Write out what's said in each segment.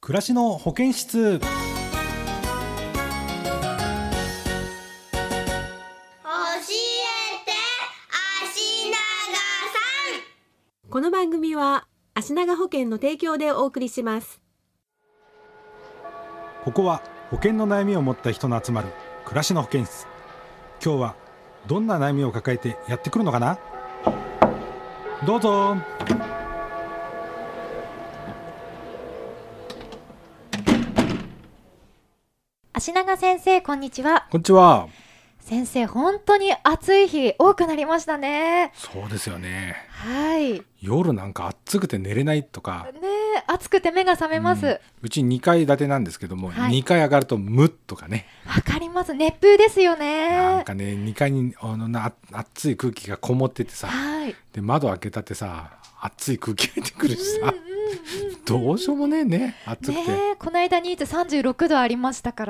暮らしの保健室。 教えて足長さん。 この番組は足長保険の提供でお送りします。 ここは保険の悩みを持った人の集まる暮らしの保健室。今日はどんな悩みを抱えてやってくるのかな。どうぞ。 足長先生、こんにちは。 こんにちは。 先生、本当に暑い日多くなりましたね。 そうですよね。 はい。 夜なんか暑くて寝れないとかねえ、暑くて目が覚めます。 うち2階建てなんですけども、 はい、 2階上がるとムッとかね。 わかります。熱風ですよね。 なんかね、2階に暑い空気がこもっててさ、 はい、 で窓開けたってさ、暑い空気入ってくるしさ、どうしようもねえね、暑くて。 ね、この間に36度ありましたから。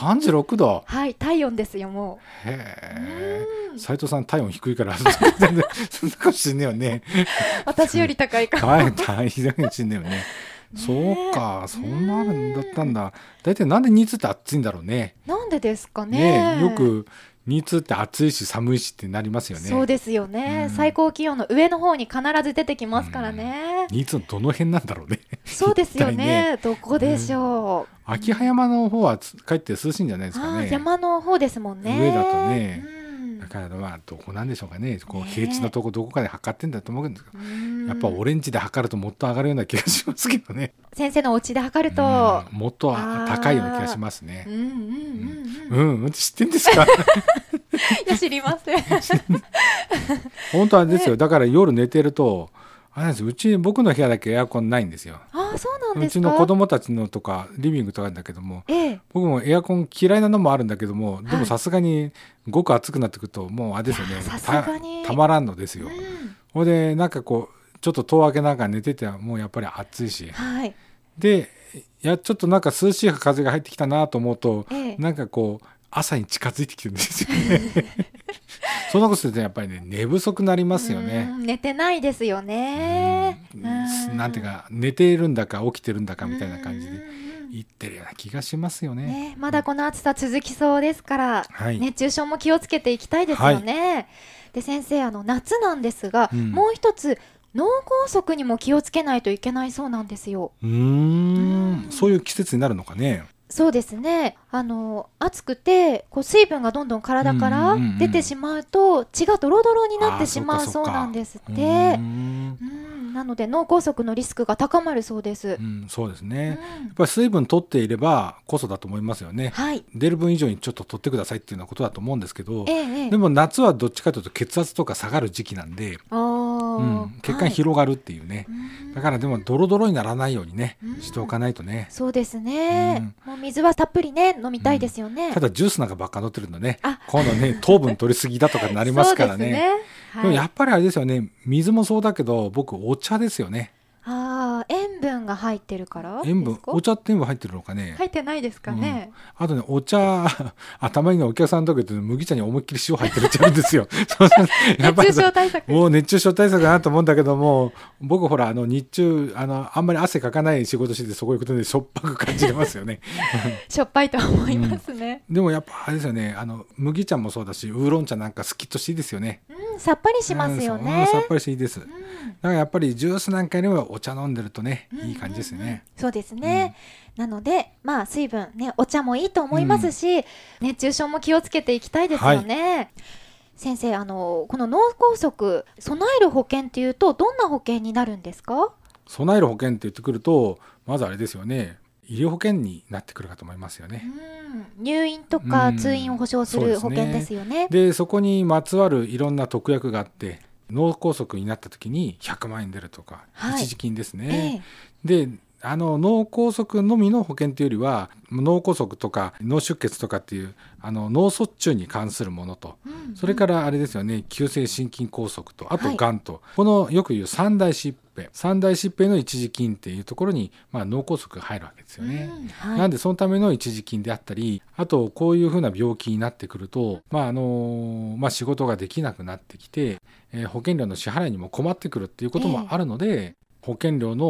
36度。 はい、体温ですよ、もう。へえ。斉藤さん体温低いからそんなかもしんねえよね。 私より高いから。 はい、大変かもしんねえよね。そうか、そんなあるんだったんだ。だいたいなんで新津って暑いんだろうね。 なんでですかね。 よく新津って暑いし寒いしってなりますよね。 そうですよね、最高気温の上の方に必ず出てきますからね。 新津のどの辺なんだろうね。 そうですよね。どこでしょう。 秋葉山の方はかえって涼しいんじゃないですかね。 山の方ですもんね。 上だとね、だからどこなんでしょうかね。こう平地のとこどこかで測ってんだと思うんですけど、やっぱオレンジで測るともっと上がるような気がしますけどね。 先生のお家で測るともっと高いような気がしますね。知ってんですか？ いや、知りません。 本当はですよ。だから夜寝てるとあれなんです。僕の部屋だけエアコンないんですよ。 そうなんですか。 うちの子供たちのとかリビングとかあるんだけども、僕もエアコン嫌いなのもあるんだけども、でもさすがにごく暑くなってくるともうあれですよね。たまらんのですよ。ほいでなんかこうちょっと戸を開けながら寝ててもうやっぱり暑いし、でちょっとなんか涼しい風が入ってきたなと思うと、なんかこう朝に近づいてきてるんですよね。そんなことするとやっぱりね、寝不足になりますよね。 寝てないですよね。 なんていうか寝ているんだか起きてるんだかみたいな感じで言ってるような気がしますよね。 まだこの暑さ続きそうですから、熱中症も気をつけていきたいですよね。で先生、夏なんですが、もう一つ脳梗塞にも気をつけないといけないそうなんですよ。 そういう季節になるのかね。 そうですね。暑くて水分がどんどん体から出てしまうと血がドロドロになってしまうそうなんですって。なので脳梗塞のリスクが高まるそうです。 そうですね。やっぱり水分取っていればこそだと思いますよね。出る分以上にちょっと取ってくださいっていうようなことだと思うんですけど、でも夏はどっちかというと血圧とか下がる時期なんで、血管広がるっていうね。だからでもドロドロにならないようにねしておかないとね。 そうですね。もう水はたっぷりね飲みたいですよね。 ただジュースなんかばっか飲ってるのね、今度ね糖分取りすぎだとかになりますからね。でもやっぱりあれですよね、水もそうだけど僕お茶ですよね。 塩分が入ってるからお茶って塩分入ってるのかね。 入ってないですかね。 あとね、お茶たまにお客さんの時って麦茶に思いっきり塩入ってるってあるんですよ。 熱中症対策。 もう熱中症対策だなと思うんだけども、僕ほら日中あんまり汗かかない仕事してて、そこ行くとねしょっぱく感じますよね。 しょっぱいと思いますね。 でもやっぱあれですよね、麦茶もそうだしウーロン茶なんかスキッとしていいですよね。 さっぱりしますよね。 さっぱりしていいです。だからやっぱりジュースなんかよりはお茶飲んでるとね、いい感じですね。 そうですね。なので水分ね、お茶もいいと思いますし、熱中症も気をつけていきたいですよね。先生、この脳梗塞備える保険っていうとどんな保険になるんですか？ 備える保険って言ってくるとまずあれですよね、医療保険になってくるかと思いますよね。 入院とか通院を保障する保険ですよね。 でそこにまつわるいろんな特約があって、脳梗塞になった時に100万円出るとか、一時金ですね。で脳梗塞のみの保険というよりは脳梗塞とか脳出血とかっていう脳卒中に関するものと、それからあれですよね、急性心筋梗塞とあとがんと、このよく言う三大疾病の一時金っていうところに脳梗塞が入るわけですよね。なんでそのための一時金であったり、あとこういうふうな病気になってくると、仕事ができなくなってきて、保険料の支払いにも困ってくるっていうこともあるので、保険料の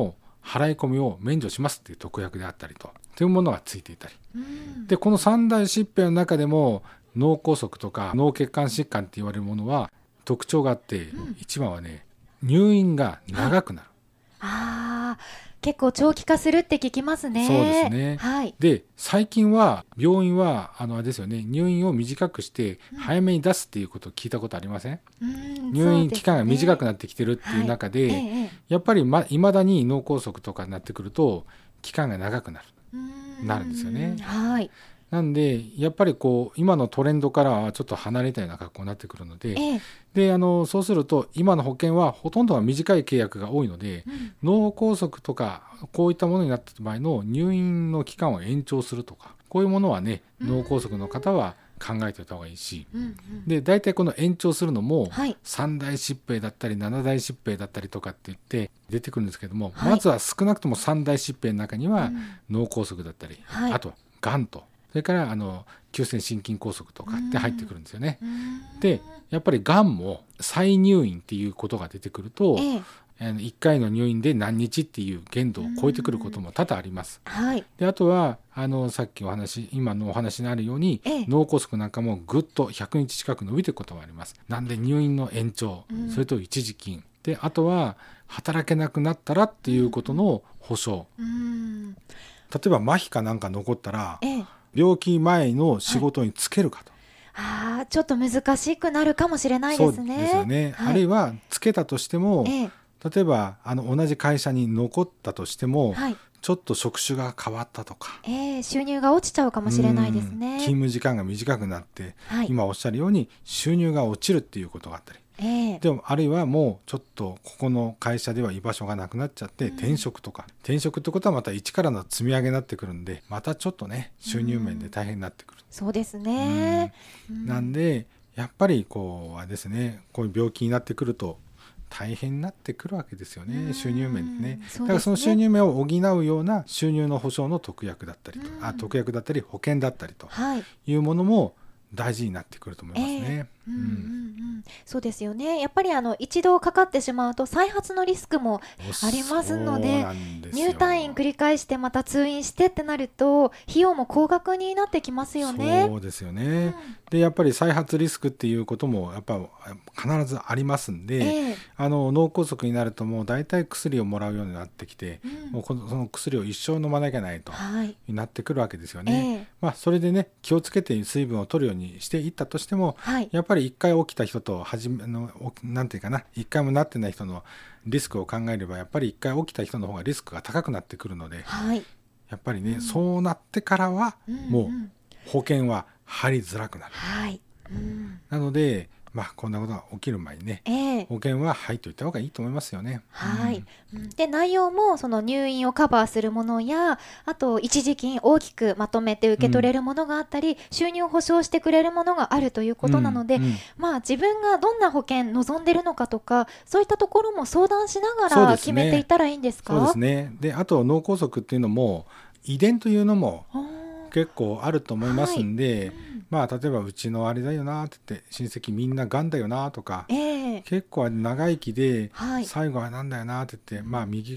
払い込みを免除しますっていう特約であったりというものがついていたり、でこの三大疾病の中でも脳梗塞とか脳血管疾患って言われるものは特徴があって、一番はね、入院が長くなる。 結構長期化するって聞きますね。 そうですね、 はい、 で最近は病院はあれですよね、入院を短くして早めに出すっていうことを聞いたことありません？入院期間が短くなってきてるっていう中で、やっぱりいまだに脳梗塞とかになってくると期間が長くなるんですよね。 はい、 なんでやっぱりこう今のトレンドからはちょっと離れたような格好になってくるので、でそうすると今の保険はほとんどが短い契約が多いので、脳梗塞とかこういったものになった場合の入院の期間を延長するとか、こういうものはね、脳梗塞の方は考えておいた方がいいし、で大体この延長するのも三大疾病だったり七大疾病だったりとかって言って出てくるんですけども、まずは少なくとも三大疾病の中には脳梗塞だったり、あとがんと、それから急性心筋梗塞とかって入ってくるんですよね。でやっぱりがんも再入院っていうことが出てくると、1回の入院で何日っていう限度を超えてくることも多々あります。であとはさっき今のお話にあるように、脳梗塞なんかもぐっと100日近く伸びていくことがあります。なんで入院の延長、それと一時金で、あとは働けなくなったらっていうことの保証、例えば麻痺かなんか残ったら、病気前の仕事に就けるかと、 ちょっと難しくなるかもしれないですね。 そうですよね、あるいは就けたとしても、例えば同じ会社に残ったとしても、ちょっと職種が変わったとか、 収入が落ちちゃうかもしれないですね。 勤務時間が短くなって、今おっしゃるように収入が落ちるっていうことがあったり、でもあるいはもうちょっとここの会社では居場所がなくなっちゃって転職とか、転職ってことはまた一からの積み上げになってくるんで、またちょっとね収入面で大変になってくる。 そうですね、 なんでやっぱりこうですね、こういう病気になってくると大変になってくるわけですよね、収入面でね。だからその収入面を補うような収入の保障の特約だったりと、特約だったり保険だったりというものも大事になってくると思いますね。 そうですよね。やっぱり一度かかってしまうと再発のリスクもありますので、入退院繰り返してまた通院してってなると費用も高額になってきますよね。 そうですよね、でやっぱり再発リスクっていうこともやっぱ必ずありますんで、脳梗塞になるともう大体薬をもらうようになってきて、もうその薬を一生飲まなきゃないと、なってくるわけですよね。それでね、気をつけて水分を取るようにしていったとしても、やっぱり一回起きた人となんていうかな、一回もなってない人のリスクを考えれば、やっぱり一回起きた人の方がリスクが高くなってくるので、やっぱりね、そうなってからはもう保険は入りづらくなる。なのでこんなことが起きる前にね、保険は入っておいた方がいいと思いますよね。 で内容もその入院をカバーするものや、あと一時金大きくまとめて受け取れるものがあったり、収入を保証してくれるものがあるということなので、自分がどんな保険望んでるのかとか、そういったところも相談しながら決めていったらいいんですか？ そうですね。であと脳梗塞っていうのも遺伝というのも結構あると思いますんで、例えばうちのあれだよなって言って、親戚みんながんだよなとか、結構長生きで、最後はなんだよなって言って、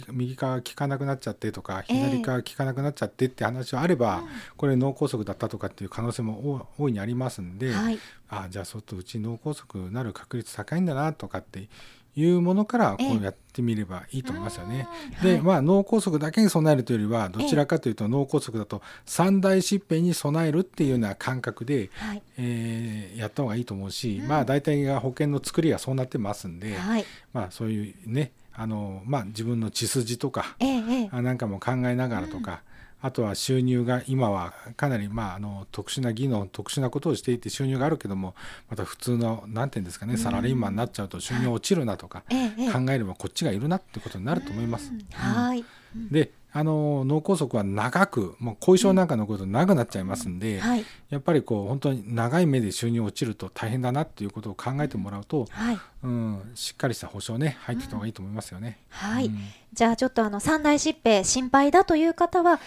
右側効かなくなっちゃってとか、左側効かなくなっちゃってって話があれば、これ脳梗塞だったとかっていう可能性も大いにありますんで、じゃあちょっとうち脳梗塞になる確率高いんだなとかっていうものからこうやってみればいいと思いますよね。で脳梗塞だけに備えるというよりは、どちらかというと脳梗塞だと三大疾病に備えるっていうような感覚で、やった方がいいと思うし、大体が保険の作りがそうなってますんで、そういうね、自分の血筋とか、なんかも考えながらとか、あとは収入が今はかなり特殊な技能、特殊なことをしていて収入があるけども、また普通のなんていうんですかね、サラリーマンになっちゃうと収入落ちるなとか考えれば、こっちがいるなってことになると思います。で脳梗塞は長く、もう後遺症なんかのこと長くなっちゃいますんで、やっぱり本当に長い目で収入落ちると大変だなっていうことを考えてもらうと、しっかりした保証ね入ってた方がいいと思いますよね。 じゃあちょっと三大疾病心配だという方は、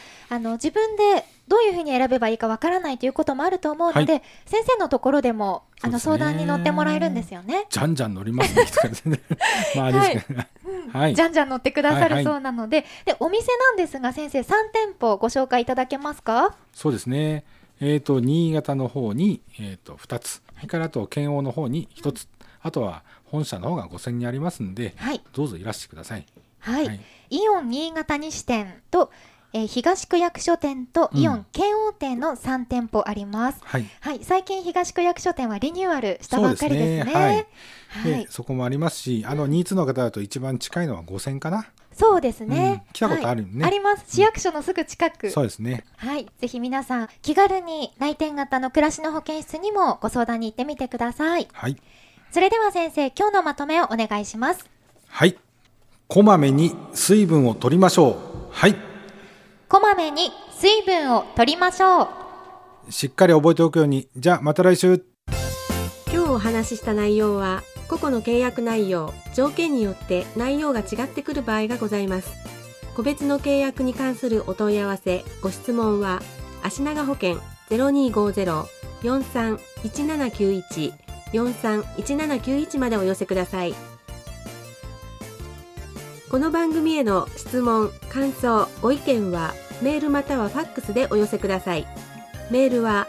自分でどういうふうに選べばいいかわからないということもあると思うので、はい、先生のところでも相談に乗ってもらえるんですよね。 じゃんじゃん乗りますねまあですけど、はい、 じゃんじゃん乗ってくださるそうなので、でお店なんですが先生3店舗ご紹介いただけますか？ そうですね、新潟の方に、2つ、それからあと県央の方に1つ、あとは本社の方が5000にありますので、はい、どうぞいらしてください。 はい、イオン新潟西店と、東区役所店とイオン県央店の3店舗あります。はいはい、最近東区役所店はリニューアルしたばっかりですね。はいはい、そこもありますし、新津の方だと一番近いのは5000かな。 そうですね、 来たことあるよね、 あります。市役所のすぐ近く、 そうですね。 はい、ぜひ皆さん気軽に来店型の暮らしの保健室にもご相談に行ってみてください。はい、それでは先生、今日のまとめをお願いします。 はい、こまめに水分を取りましょう。はい、 こまめに水分を取りましょう。 しっかり覚えておくように。じゃあまた来週。 今日お話しした内容は個々の契約内容、条件によって内容が違ってくる場合がございます。個別の契約に関するお問い合わせ、ご質問は足長保険 0250-431791 431791までお寄せください。この番組への質問、感想、ご意見はメールまたはファックスでお寄せください。メールは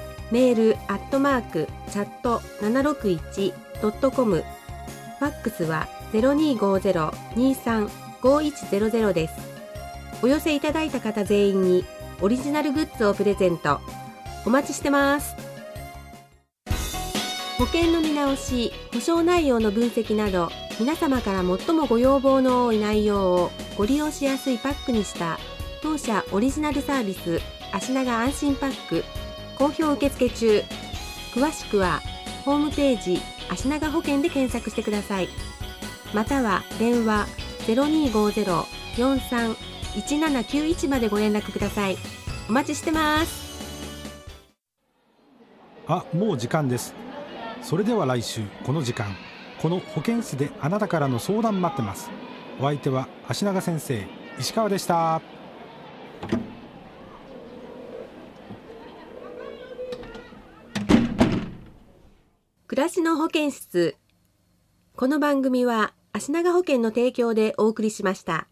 mail@chat761.com、 ファックスは 0250-235100 です。お寄せいただいた方全員にオリジナルグッズをプレゼント。お待ちしてます。保険の見直し、保証内容の分析など、皆様から最もご要望の多い内容をご利用しやすいパックにした当社オリジナルサービス、足長安心パック、好評受付中。詳しくはホームページ足長保険で検索してください。または電話 0250-431791 までご連絡ください。お待ちしてます。 もう時間です。それでは来週この時間、この保健室であなたからの相談待ってます。お相手は足長先生、石川でした。 暮らしの保健室。この番組は足長保険の提供でお送りしました。